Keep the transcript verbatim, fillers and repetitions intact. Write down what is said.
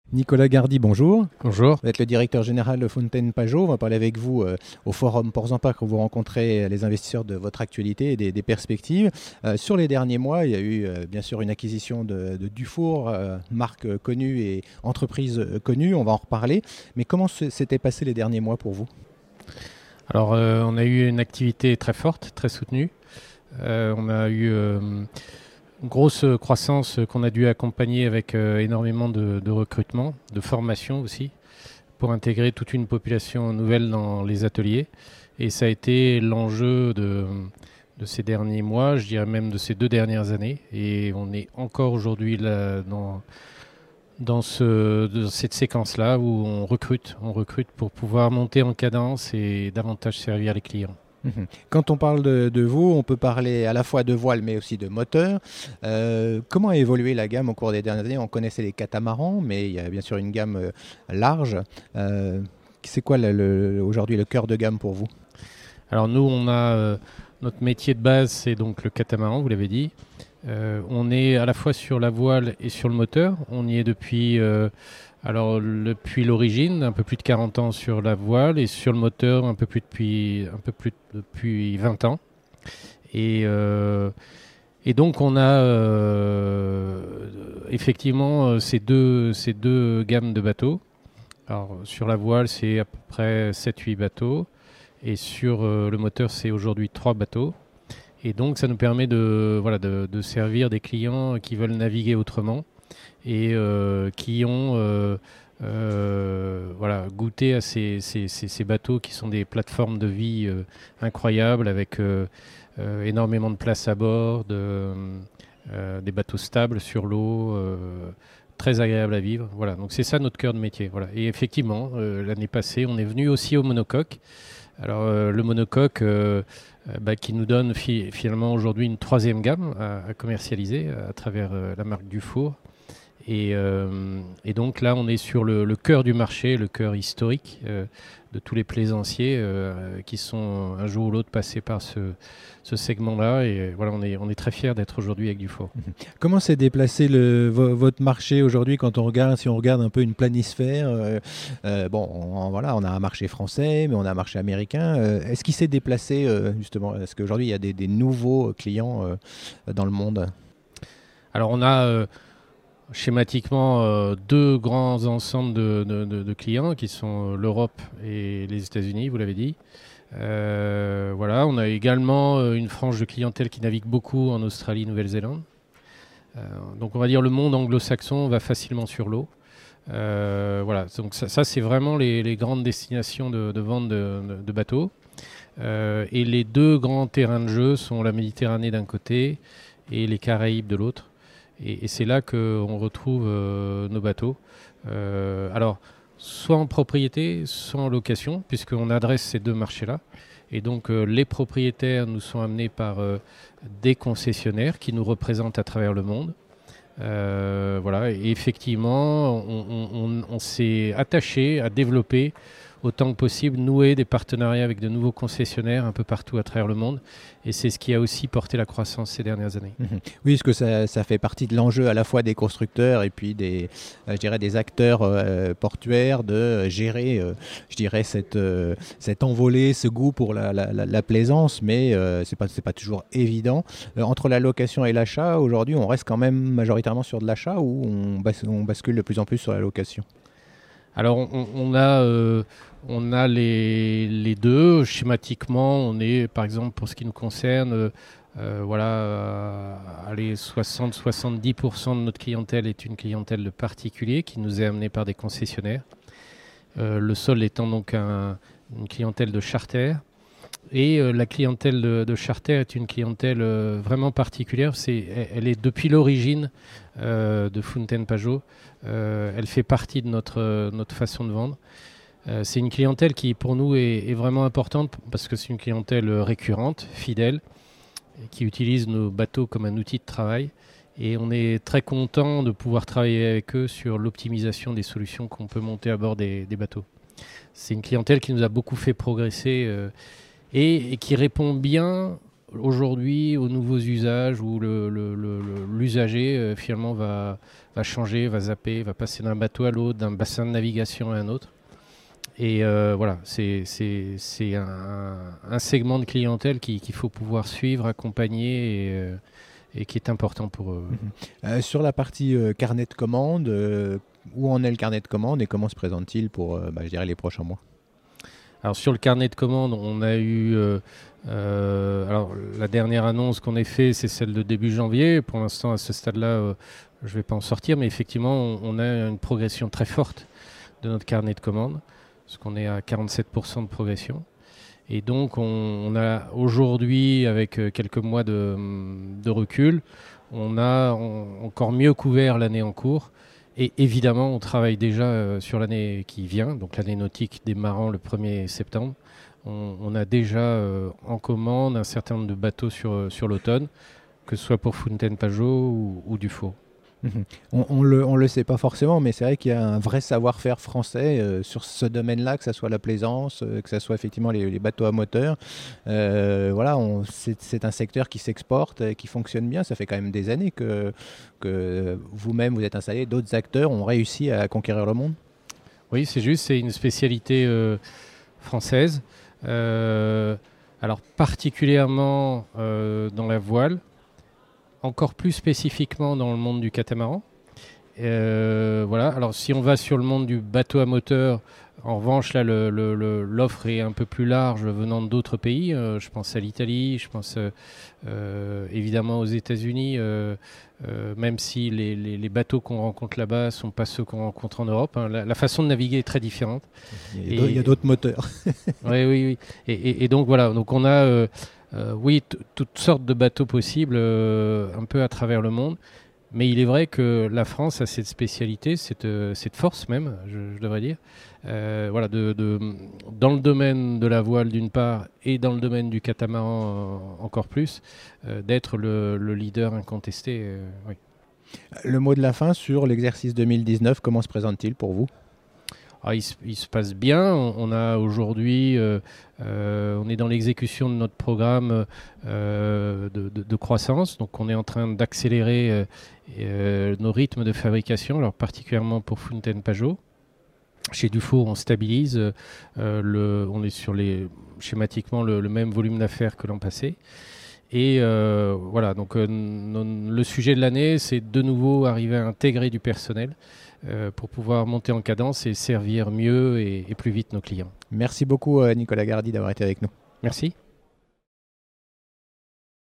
Nicolas Gardy, bonjour. Bonjour. Vous êtes le directeur général de Fountaine Pajot. On va parler avec vous euh, au forum Portzamparc où vous rencontrez les investisseurs de votre actualité et des, des perspectives. Euh, sur les derniers mois, il y a eu euh, bien sûr une acquisition de, de Dufour, euh, marque euh, connue et entreprise euh, connue. On va en reparler. Mais comment s'étaient passés les derniers mois pour vous ? Alors, euh, on a eu une activité très forte, très soutenue. Euh, on a eu euh, une grosse croissance qu'on a dû accompagner avec euh, énormément de, de recrutement, de formation aussi, pour intégrer toute une population nouvelle dans les ateliers. Et ça a été l'enjeu de, de ces derniers mois, je dirais même de ces deux dernières années. Et on est encore aujourd'hui là dans... Dans, ce, dans cette séquence-là où on recrute, on recrute pour pouvoir monter en cadence et davantage servir les clients. Quand on parle de, de vous, on peut parler à la fois de voile mais aussi de moteur. Euh, comment a évolué la gamme au cours des dernières années ? On connaissait les catamarans, mais il y a bien sûr une gamme euh, large. Euh, c'est quoi le, le, aujourd'hui le cœur de gamme pour vous ? Alors nous, on a euh, notre métier de base, c'est donc le catamaran, vous l'avez dit. Euh, on est à la fois sur la voile et sur le moteur. On y est depuis, euh, alors, depuis l'origine, un peu plus de quarante ans sur la voile, et sur le moteur un peu plus depuis, un peu plus depuis vingt ans. Et, euh, et donc on a euh, effectivement ces deux, ces deux gammes de bateaux. Alors, sur la voile, c'est à peu près sept huit bateaux. Et sur euh, le moteur, c'est aujourd'hui trois bateaux. Et donc, ça nous permet de, voilà, de, de servir des clients qui veulent naviguer autrement et euh, qui ont euh, euh, voilà, goûté à ces, ces, ces, ces bateaux qui sont des plateformes de vie euh, incroyables avec euh, euh, énormément de place à bord, de, euh, des bateaux stables sur l'eau, euh, très agréables à vivre. Voilà, donc c'est ça notre cœur de métier. Voilà. Et effectivement, euh, l'année passée, on est venu aussi au monocoque. Alors euh, le monocoque euh, euh, bah, qui nous donne fi- finalement aujourd'hui une troisième gamme à, à commercialiser à, à travers euh, la marque Dufour. Et, euh, et donc là, on est sur le, le cœur du marché, le cœur historique euh, de tous les plaisanciers euh, qui sont un jour ou l'autre passés par ce, ce segment-là. Et voilà, on est, on est très fiers d'être aujourd'hui avec Dufour. Comment s'est déplacé le, vo, votre marché aujourd'hui quand on regarde, si on regarde un peu une planisphère euh, euh, Bon, on, voilà, on a un marché français, mais on a un marché américain. Euh, est-ce qu'il s'est déplacé euh, justement ? Est-ce qu'aujourd'hui il y a des, des nouveaux clients euh, dans le monde ? Alors on a euh, schématiquement euh, deux grands ensembles de, de, de, de clients qui sont l'Europe et les États-Unis, vous l'avez dit. Euh, voilà, on a également une frange de clientèle qui navigue beaucoup en Australie, Nouvelle-Zélande. Euh, donc on va dire le monde anglo-saxon va facilement sur l'eau. Euh, voilà, donc ça, ça c'est vraiment les, les grandes destinations de, de vente de, de, de bateaux. Euh, et les deux grands terrains de jeu sont la Méditerranée d'un côté et les Caraïbes de l'autre. Et, et c'est là qu'on retrouve euh, nos bateaux. Euh, alors, soit en propriété, soit en location, puisqu'on adresse ces deux marchés-là. Et donc, euh, les propriétaires nous sont amenés par euh, des concessionnaires qui nous représentent à travers le monde. Euh, voilà. Et effectivement, on, on, on, on s'est attaché à développer autant que possible, nouer des partenariats avec de nouveaux concessionnaires un peu partout à travers le monde. Et c'est ce qui a aussi porté la croissance ces dernières années. Mmh. Oui, parce que ça, ça fait partie de l'enjeu à la fois des constructeurs et puis des, euh, je dirais des acteurs euh, portuaires de gérer, euh, je dirais, cette, euh, cette envolée, ce goût pour la, la, la, la plaisance, mais euh, c'est pas, c'est pas toujours évident. Euh, entre la location et l'achat, aujourd'hui, on reste quand même majoritairement sur de l'achat ou on, bas, on bascule de plus en plus sur la location ? Alors, on, on a, euh, on a les, les deux. Schématiquement, on est, par exemple, pour ce qui nous concerne, euh, euh, voilà, euh, allez, soixante à soixante-dix pour cent de notre clientèle est une clientèle de particuliers qui nous est amenée par des concessionnaires. Euh, le sol étant donc un, une clientèle de charter. Et euh, la clientèle de, de charter est une clientèle euh, vraiment particulière. C'est, elle est depuis l'origine euh, de Fountaine Pajot. Euh, elle fait partie de notre, euh, notre façon de vendre. Euh, c'est une clientèle qui, pour nous, est, est vraiment importante parce que c'est une clientèle récurrente, fidèle, qui utilise nos bateaux comme un outil de travail. Et on est très content de pouvoir travailler avec eux sur l'optimisation des solutions qu'on peut monter à bord des, des bateaux. C'est une clientèle qui nous a beaucoup fait progresser euh, et, et qui répond bien aujourd'hui aux nouveaux usages où le, le, le, l'usager euh, finalement va, va changer, va zapper, va passer d'un bateau à l'autre, d'un bassin de navigation à un autre. Et euh, voilà, c'est, c'est, c'est un, un segment de clientèle qui, qu'il faut pouvoir suivre, accompagner et, euh, et qui est important pour eux. Mmh. Euh, sur la partie euh, carnet de commandes, euh, où en est le carnet de commandes et comment se présente-t-il pour euh, bah, je dirais les prochains mois? Alors sur le carnet de commandes, on a eu euh, euh, alors la dernière annonce qu'on ait fait, c'est celle de début janvier. Pour l'instant, à ce stade-là, euh, je ne vais pas en sortir, mais effectivement, on, on a une progression très forte de notre carnet de commandes, parce qu'on est à quarante-sept pour cent de progression. Et donc, on, on a aujourd'hui, avec quelques mois de, de recul, on a on, encore mieux couvert l'année en cours. Et évidemment, on travaille déjà euh, sur l'année qui vient, donc l'année nautique démarrant le premier septembre. On, on a déjà euh, en commande un certain nombre de bateaux sur, sur l'automne, que ce soit pour Fountaine Pajot ou, ou Dufault. Mmh. On, on le, on le sait pas forcément, mais c'est vrai qu'il y a un vrai savoir-faire français euh, sur ce domaine-là, que ce soit la plaisance, euh, que ce soit effectivement les, les bateaux à moteur. Euh, voilà, on, c'est, c'est un secteur qui s'exporte, et qui fonctionne bien. Ça fait quand même des années que, que vous-même vous êtes installé, d'autres acteurs ont réussi à conquérir le monde. Oui, c'est juste, c'est une spécialité euh, française. Euh, alors particulièrement euh, dans la voile, encore plus spécifiquement dans le monde du catamaran. Euh, voilà. Alors si on va sur le monde du bateau à moteur, en revanche là le, le, le, l'offre est un peu plus large venant d'autres pays. Euh, je pense à l'Italie, je pense euh, euh, évidemment aux États-Unis, euh, euh, même si les, les, les bateaux qu'on rencontre là-bas ne sont pas ceux qu'on rencontre en Europe. Hein. La, la façon de naviguer est très différente. Il y a, et, il y a d'autres moteurs. Oui, oui, oui. Et, et, et donc voilà, donc on a euh, euh, oui t- toutes sortes de bateaux possibles euh, un peu à travers le monde. Mais il est vrai que la France a cette spécialité, cette, cette force même, je, je devrais dire, euh, voilà, de, de, dans le domaine de la voile d'une part et dans le domaine du catamaran euh, encore plus, euh, d'être le, le leader incontesté. Euh, oui. Le mot de la fin sur l'exercice deux mille dix-neuf, comment se présente-t-il pour vous ? Ah, il, il se passe bien. On, on a aujourd'hui, euh, euh, on est dans l'exécution de notre programme euh, de, de, de croissance. Donc, on est en train d'accélérer euh, euh, nos rythmes de fabrication, alors particulièrement pour Fountaine Pajot. Chez Dufault, on stabilise. Euh, le, on est sur les schématiquement le, le même volume d'affaires que l'an passé. Et euh, voilà. Donc, euh, non, le sujet de l'année, c'est de nouveau arriver à intégrer du personnel. Euh, pour pouvoir monter en cadence et servir mieux et, et plus vite nos clients. Merci beaucoup Nicolas Gardy d'avoir été avec nous. Merci.